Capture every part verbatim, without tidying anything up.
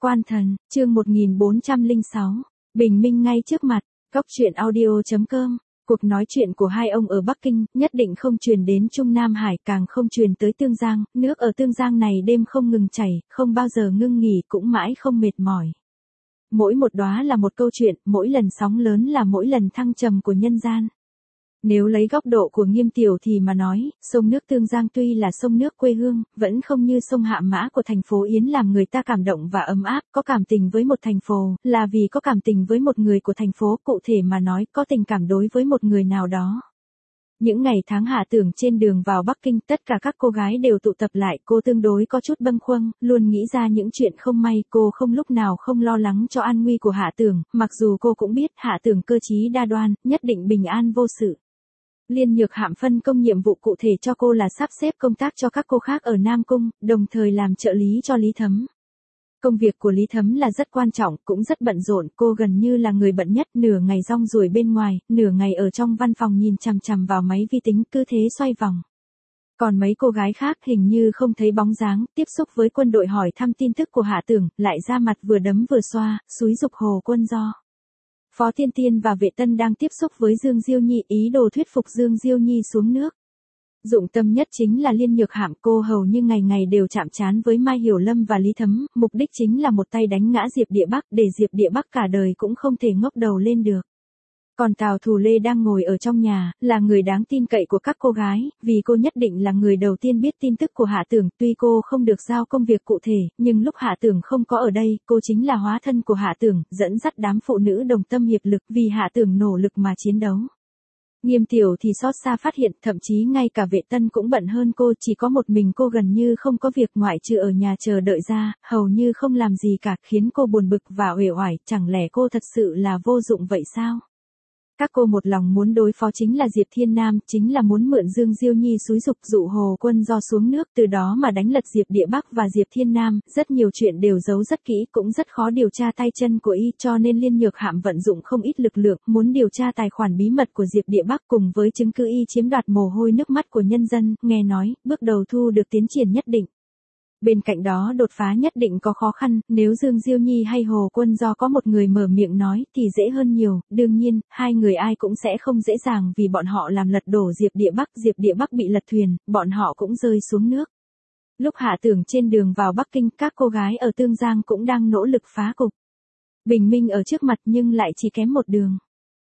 Quan thần, chương một nghìn bốn trăm lẻ sáu. Bình minh ngay trước mặt. Góc truyện audio chấm com. Cuộc nói chuyện của hai ông ở Bắc Kinh nhất định không truyền đến Trung Nam Hải, càng không truyền tới Tương Giang. Nước ở Tương Giang này đêm không ngừng chảy, không bao giờ ngưng nghỉ, cũng mãi không mệt mỏi. Mỗi một đóa là một câu chuyện, mỗi lần sóng lớn là mỗi lần thăng trầm của nhân gian. Nếu lấy góc độ của Nghiêm Tiểu thì mà nói, sông nước Tương Giang tuy là sông nước quê hương, vẫn không như sông Hạ Mã của thành phố Yến làm người ta cảm động và ấm áp. Có cảm tình với một thành phố, là vì có cảm tình với một người của thành phố, cụ thể mà nói, có tình cảm đối với một người nào đó. Những ngày tháng Hạ Tưởng trên đường vào Bắc Kinh, tất cả các cô gái đều tụ tập lại, cô tương đối có chút bâng khuâng, luôn nghĩ ra những chuyện không may, cô không lúc nào không lo lắng cho an nguy của Hạ Tưởng, mặc dù cô cũng biết Hạ Tưởng cơ trí đa đoan, nhất định bình an vô sự. Liên Nhược Hạm phân công nhiệm vụ cụ thể cho cô là sắp xếp công tác cho các cô khác ở Nam Cung, đồng thời làm trợ lý cho Lý Thấm. Công việc của Lý Thấm là rất quan trọng, cũng rất bận rộn, cô gần như là người bận nhất, nửa ngày rong ruổi bên ngoài, nửa ngày ở trong văn phòng nhìn chằm chằm vào máy vi tính, cứ thế xoay vòng. Còn mấy cô gái khác hình như không thấy bóng dáng, tiếp xúc với quân đội hỏi thăm tin tức của Hạ Tưởng, lại ra mặt vừa đấm vừa xoa, xúi giục Hồ Quân Do. Phó Tiên Tiên và Vệ Tân đang tiếp xúc với Dương Diêu Nhi, ý đồ thuyết phục Dương Diêu Nhi xuống nước. Dụng tâm nhất chính là Liên Nhược Hạm, cô hầu như ngày ngày đều chạm trán với Mai Hiểu Lâm và Lý Thấm, mục đích chính là một tay đánh ngã Diệp Địa Bắc, để Diệp Địa Bắc cả đời cũng không thể ngóc đầu lên được. Còn Tào Thù Lê đang ngồi ở trong nhà, là người đáng tin cậy của các cô gái, vì cô nhất định là người đầu tiên biết tin tức của Hạ Tưởng, tuy cô không được giao công việc cụ thể, nhưng lúc Hạ Tưởng không có ở đây, cô chính là hóa thân của Hạ Tưởng, dẫn dắt đám phụ nữ đồng tâm hiệp lực vì Hạ Tưởng nỗ lực mà chiến đấu. Nghiêm Tiểu thì xót xa phát hiện, thậm chí ngay cả Vệ Tân cũng bận hơn cô, chỉ có một mình cô gần như không có việc ngoại trừ ở nhà chờ đợi ra, hầu như không làm gì cả, khiến cô buồn bực và uể oải, chẳng lẽ cô thật sự là vô dụng vậy sao? Các cô một lòng muốn đối phó chính là Diệp Thiên Nam, chính là muốn mượn Dương Diêu Nhi xúi giục dụ Hồ Quân Do xuống nước, từ đó mà đánh lật Diệp Địa Bắc và Diệp Thiên Nam, rất nhiều chuyện đều giấu rất kỹ, cũng rất khó điều tra tay chân của y, cho nên Liên Nhược Hạm vận dụng không ít lực lượng, muốn điều tra tài khoản bí mật của Diệp Địa Bắc, cùng với chứng cứ y chiếm đoạt mồ hôi nước mắt của nhân dân, nghe nói, bước đầu thu được tiến triển nhất định. Bên cạnh đó đột phá nhất định có khó khăn, nếu Dương Diêu Nhi hay Hồ Quân Do có một người mở miệng nói thì dễ hơn nhiều, đương nhiên, hai người ai cũng sẽ không dễ dàng vì bọn họ làm lật đổ Diệp Địa Bắc, Diệp Địa Bắc bị lật thuyền, bọn họ cũng rơi xuống nước. Lúc Hạ Tưởng trên đường vào Bắc Kinh, các cô gái ở Tương Giang cũng đang nỗ lực phá cục. Bình minh ở trước mặt nhưng lại chỉ kém một đường.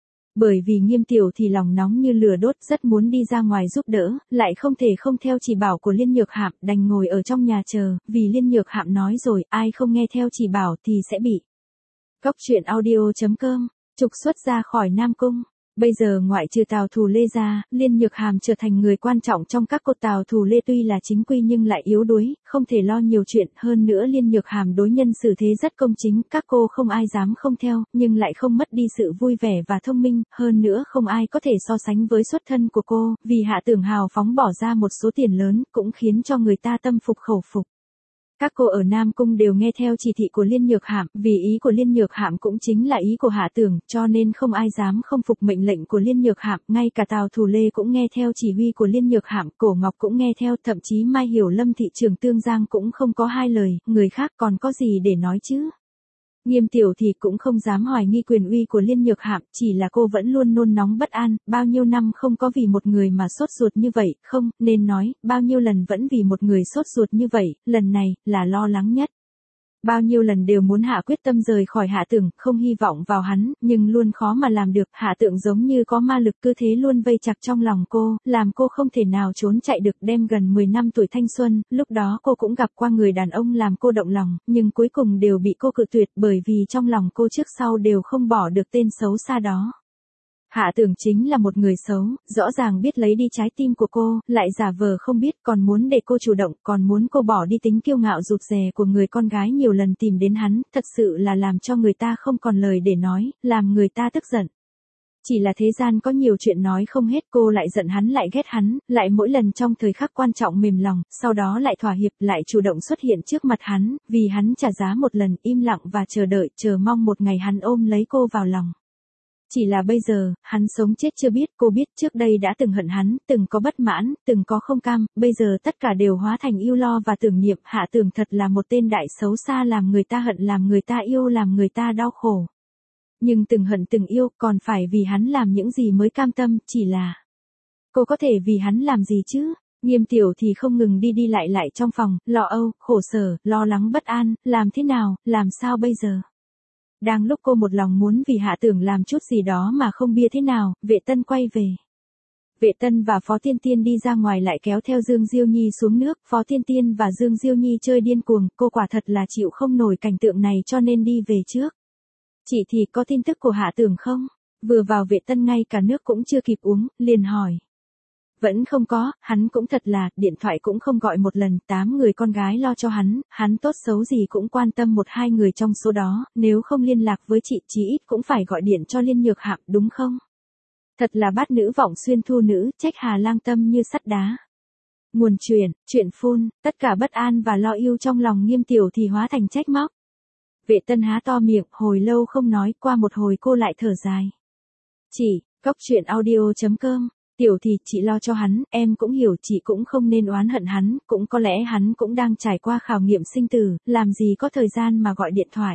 Bởi vì Nghiêm Tiểu thì lòng nóng như lửa đốt, rất muốn đi ra ngoài giúp đỡ, lại không thể không theo chỉ bảo của Liên Nhược Hạm, đành ngồi ở trong nhà chờ, vì Liên Nhược Hạm nói rồi, ai không nghe theo chỉ bảo thì sẽ bị. Góc truyện audio chấm com, trục xuất ra khỏi Nam Cung. Bây giờ ngoại trừ Tào Thù Lê ra, Liên Nhược Hàm trở thành người quan trọng trong các cô. Tào Thù Lê tuy là chính quy nhưng lại yếu đuối, không thể lo nhiều chuyện, hơn nữa Liên Nhược Hàm đối nhân xử thế rất công chính, các cô không ai dám không theo, nhưng lại không mất đi sự vui vẻ và thông minh, hơn nữa không ai có thể so sánh với xuất thân của cô, vì Hạ Tưởng hào phóng bỏ ra một số tiền lớn, cũng khiến cho người ta tâm phục khẩu phục. Các cô ở Nam Cung đều nghe theo chỉ thị của Liên Nhược Hạm, vì ý của Liên Nhược Hạm cũng chính là ý của Hạ Tưởng, cho nên không ai dám không phục mệnh lệnh của Liên Nhược Hạm, ngay cả Tào Thù Lê cũng nghe theo chỉ huy của Liên Nhược Hạm, Cổ Ngọc cũng nghe theo, thậm chí Mai Hiểu Lâm thị trường Tương Giang cũng không có hai lời, người khác còn có gì để nói chứ. Nghiêm Tiểu thì cũng không dám hoài nghi quyền uy của Liên Nhược Hạm, chỉ là cô vẫn luôn nôn nóng bất an, bao nhiêu năm không có vì một người mà sốt ruột như vậy, không, nên nói, bao nhiêu lần vẫn vì một người sốt ruột như vậy, lần này, là lo lắng nhất. Bao nhiêu lần đều muốn hạ quyết tâm rời khỏi Hạ Tưởng, không hy vọng vào hắn, nhưng luôn khó mà làm được, Hạ Tưởng giống như có ma lực cứ thế luôn vây chặt trong lòng cô, làm cô không thể nào trốn chạy được, đem gần mười năm tuổi thanh xuân, lúc đó cô cũng gặp qua người đàn ông làm cô động lòng, nhưng cuối cùng đều bị cô cự tuyệt bởi vì trong lòng cô trước sau đều không bỏ được tên xấu xa đó. Hạ Tưởng chính là một người xấu, rõ ràng biết lấy đi trái tim của cô, lại giả vờ không biết, còn muốn để cô chủ động, còn muốn cô bỏ đi tính kiêu ngạo rụt rè của người con gái nhiều lần tìm đến hắn, thật sự là làm cho người ta không còn lời để nói, làm người ta tức giận. Chỉ là thế gian có nhiều chuyện nói không hết, cô lại giận hắn lại ghét hắn, lại mỗi lần trong thời khắc quan trọng mềm lòng, sau đó lại thỏa hiệp, lại chủ động xuất hiện trước mặt hắn, vì hắn trả giá một lần, im lặng và chờ đợi, chờ mong một ngày hắn ôm lấy cô vào lòng. Chỉ là bây giờ, hắn sống chết chưa biết, cô biết trước đây đã từng hận hắn, từng có bất mãn, từng có không cam, bây giờ tất cả đều hóa thành yêu lo và tưởng niệm. Hạ Tưởng thật là một tên đại xấu xa, làm người ta hận, làm người ta yêu, làm người ta đau khổ. Nhưng từng hận từng yêu, còn phải vì hắn làm những gì mới cam tâm, chỉ là... Cô có thể vì hắn làm gì chứ? Nghiêm Tiểu thì không ngừng đi đi lại lại trong phòng, lo âu, khổ sở, lo lắng bất an, làm thế nào, làm sao bây giờ? Đang lúc cô một lòng muốn vì Hạ Tưởng làm chút gì đó mà không biết thế nào, Vệ Tân quay về. Vệ Tân và Phó Tiên Tiên đi ra ngoài lại kéo theo Dương Diêu Nhi xuống nước, Phó Tiên Tiên và Dương Diêu Nhi chơi điên cuồng, cô quả thật là chịu không nổi cảnh tượng này cho nên đi về trước. Chị thì có tin tức của Hạ Tưởng không? Vừa vào Vệ Tân ngay cả nước cũng chưa kịp uống, liền hỏi. Vẫn không có, hắn cũng thật là, điện thoại cũng không gọi một lần, tám người con gái lo cho hắn, hắn tốt xấu gì cũng quan tâm một hai người trong số đó, nếu không liên lạc với chị chí ít cũng phải gọi điện cho Liên Nhược Hạm đúng không? Thật là bát nữ vọng xuyên thu nữ, trách Hà Lang tâm như sắt đá. Nguồn chuyện, chuyện phun, tất cả bất an và lo yêu trong lòng Nghiêm Tiểu thì hóa thành trách móc. Vệ Tân há to miệng, hồi lâu không nói, qua một hồi cô lại thở dài. Chị, cốc truyện audio chấm com. Tiểu thì chị lo cho hắn, em cũng hiểu chị cũng không nên oán hận hắn, cũng có lẽ hắn cũng đang trải qua khảo nghiệm sinh tử, làm gì có thời gian mà gọi điện thoại.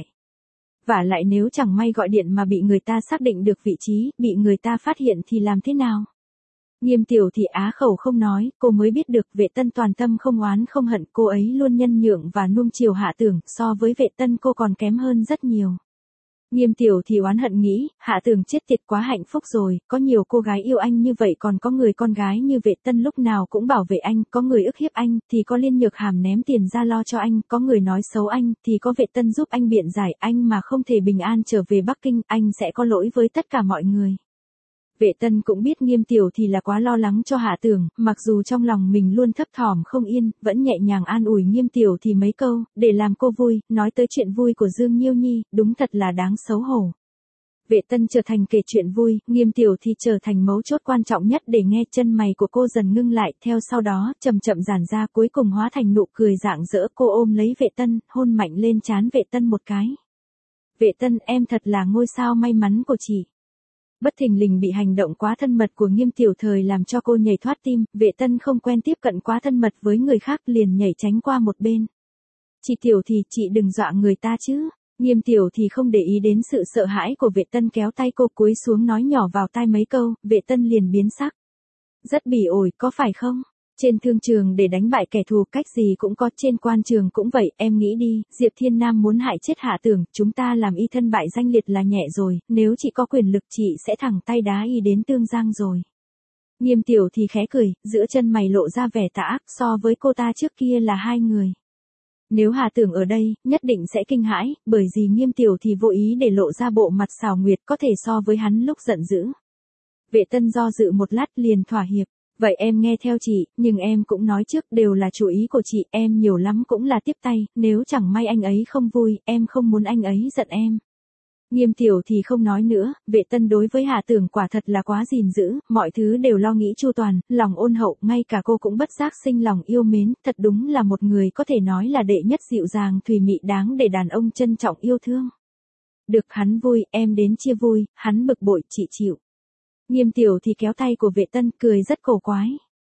Vả lại nếu chẳng may gọi điện mà bị người ta xác định được vị trí, bị người ta phát hiện thì làm thế nào? Nghiêm Tiểu thì á khẩu không nói, cô mới biết được Vệ Tân toàn tâm không oán không hận, cô ấy luôn nhân nhượng và nuông chiều Hạ Tưởng, so với Vệ Tân cô còn kém hơn rất nhiều. Nghiêm Tiểu thì oán hận nghĩ, Hạ Tưởng chết tiệt quá hạnh phúc rồi, có nhiều cô gái yêu anh như vậy, còn có người con gái như Vệ Tân lúc nào cũng bảo vệ anh, có người ức hiếp anh, thì có Liên Nhược Hàm ném tiền ra lo cho anh, có người nói xấu anh, thì có Vệ Tân giúp anh biện giải, anh mà không thể bình an trở về Bắc Kinh, anh sẽ có lỗi với tất cả mọi người. Vệ Tân cũng biết Nghiêm Tiểu thì là quá lo lắng cho Hạ Tưởng, mặc dù trong lòng mình luôn thấp thỏm không yên, vẫn nhẹ nhàng an ủi Nghiêm Tiểu thì mấy câu, để làm cô vui, nói tới chuyện vui của Dương Nhiêu Nhi, đúng thật là đáng xấu hổ. Vệ Tân trở thành kể chuyện vui, Nghiêm Tiểu thì trở thành mấu chốt quan trọng nhất để nghe. Chân mày của cô dần ngưng lại, theo sau đó, chậm chậm giãn ra, cuối cùng hóa thành nụ cười rạng rỡ. Cô ôm lấy Vệ Tân, hôn mạnh lên trán Vệ Tân một cái. Vệ Tân, em thật là ngôi sao may mắn của chị. Bất thình lình bị hành động quá thân mật của Nghiêm Tiểu thời làm cho cô nhảy thoát tim, Vệ Tân không quen tiếp cận quá thân mật với người khác liền nhảy tránh qua một bên. Chị Tiểu thì chị đừng dọa người ta chứ. Nghiêm Tiểu thì không để ý đến sự sợ hãi của Vệ Tân, kéo tay cô cúi xuống nói nhỏ vào tai mấy câu, Vệ Tân liền biến sắc. Rất bỉ ổi, có phải không? Trên thương trường để đánh bại kẻ thù cách gì cũng có, trên quan trường cũng vậy, em nghĩ đi, Diệp Thiên Nam muốn hại chết Hạ Tưởng, chúng ta làm y thân bại danh liệt là nhẹ rồi, nếu chị có quyền lực chị sẽ thẳng tay đá y đến Tương Giang rồi. Nghiêm Tiểu thì khẽ cười, giữa chân mày lộ ra vẻ tà ác, so với cô ta trước kia là hai người. Nếu Hạ Tưởng ở đây, nhất định sẽ kinh hãi, bởi vì Nghiêm Tiểu thì vô ý để lộ ra bộ mặt xảo nguyệt có thể so với hắn lúc giận dữ. Vệ Tân do dự một lát liền thỏa hiệp. Vậy em nghe theo chị, nhưng em cũng nói trước đều là chủ ý của chị, em nhiều lắm cũng là tiếp tay, nếu chẳng may anh ấy không vui, em không muốn anh ấy giận em. Nghiêm Tiểu thì không nói nữa, Vệ Tân đối với Hạ Tưởng quả thật là quá gìn giữ, mọi thứ đều lo nghĩ chu toàn, lòng ôn hậu, ngay cả cô cũng bất giác sinh lòng yêu mến, thật đúng là một người có thể nói là đệ nhất dịu dàng thùy mị đáng để đàn ông trân trọng yêu thương. Được, hắn vui, em đến chia vui, hắn bực bội, chị chịu. Nghiêm Tiểu thì kéo tay của Vệ Tân, cười rất cổ quái.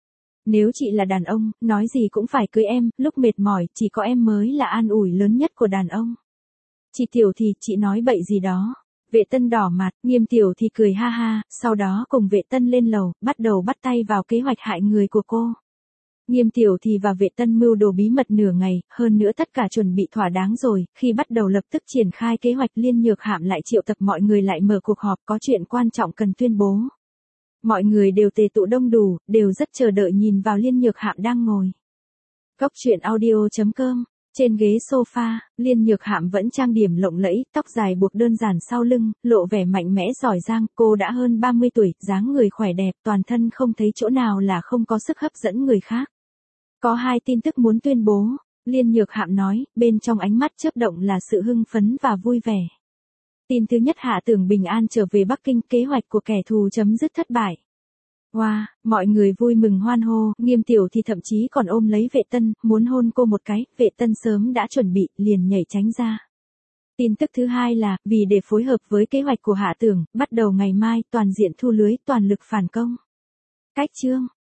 Nếu chị là đàn ông, nói gì cũng phải cưới em, lúc mệt mỏi, chỉ có em mới là an ủi lớn nhất của đàn ông. Chị Tiểu thì, chị nói bậy gì đó. Vệ Tân đỏ mặt, Nghiêm Tiểu thì cười ha ha, sau đó cùng Vệ Tân lên lầu, bắt đầu bắt tay vào kế hoạch hại người của cô. Nghiêm Tiểu thì và Vệ Tân mưu đồ bí mật nửa ngày, hơn nữa tất cả chuẩn bị thỏa đáng rồi, khi bắt đầu lập tức triển khai kế hoạch. Liên Nhược Hạm lại triệu tập mọi người lại mở cuộc họp, có chuyện quan trọng cần tuyên bố. Mọi người đều tề tụ đông đủ, đều rất chờ đợi nhìn vào Liên Nhược Hạm đang ngồi. Cốc truyện audio chấm com. Trên ghế sofa, Liên Nhược Hạm vẫn trang điểm lộng lẫy, tóc dài buộc đơn giản sau lưng, lộ vẻ mạnh mẽ giỏi giang, cô đã hơn ba mươi tuổi, dáng người khỏe đẹp, toàn thân không thấy chỗ nào là không có sức hấp dẫn người khác. Có hai tin tức muốn tuyên bố, Liên Nhược Hạm nói, bên trong ánh mắt chớp động là sự hưng phấn và vui vẻ. Tin thứ nhất, Hạ Tưởng bình an trở về Bắc Kinh, kế hoạch của kẻ thù chấm dứt thất bại. Wow, mọi người vui mừng hoan hô, Nghiêm Tiểu thì thậm chí còn ôm lấy Vệ Tân, muốn hôn cô một cái, Vệ Tân sớm đã chuẩn bị, liền nhảy tránh ra. Tin tức thứ hai là, vì để phối hợp với kế hoạch của Hạ Tưởng, bắt đầu ngày mai toàn diện thu lưới toàn lực phản công. Cách chương